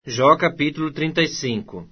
Jó capítulo 35.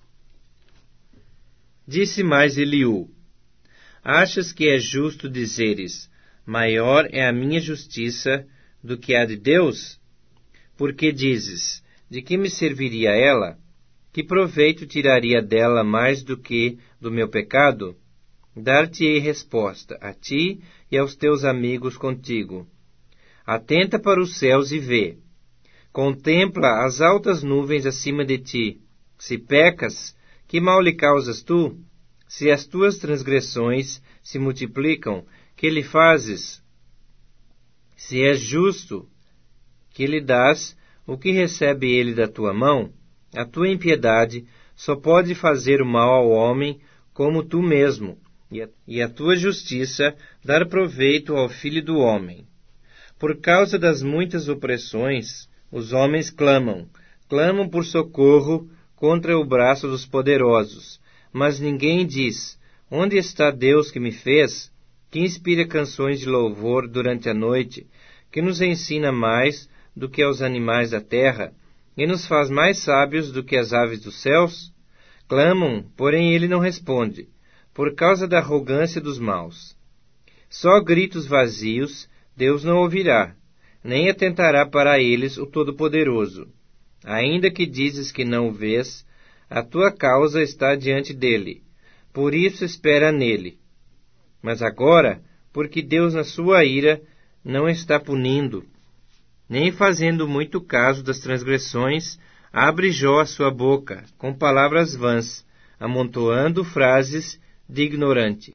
Disse mais Eliú: Achas que é justo dizeres, maior é a minha justiça do que a de Deus? Porque dizes, de que me serviria ela? Que proveito tiraria dela mais do que do meu pecado? Dar-te-ei resposta, a ti e aos teus amigos contigo. Atenta para os céus e vê. Contempla as altas nuvens acima de ti. Se pecas, que mal lhe causas tu? Se as tuas transgressões se multiplicam, que lhe fazes? Se és justo, que lhe dás o que recebe ele da tua mão? A tua impiedade só pode fazer o mal ao homem como tu mesmo, e a tua justiça dar proveito ao filho do homem. Por causa das muitas opressões, os homens clamam por socorro contra o braço dos poderosos. Mas ninguém diz, onde está Deus que me fez, que inspira canções de louvor durante a noite, que nos ensina mais do que aos animais da terra, e nos faz mais sábios do que as aves dos céus? Clamam, porém ele não responde, por causa da arrogância dos maus. Só gritos vazios Deus não ouvirá, nem atentará para eles o Todo-Poderoso. Ainda que dizes que não o vês, a tua causa está diante dele, por isso espera nele. Mas agora, porque Deus na sua ira não está punindo, nem fazendo muito caso das transgressões, abre Jó a sua boca com palavras vãs, amontoando frases de ignorante.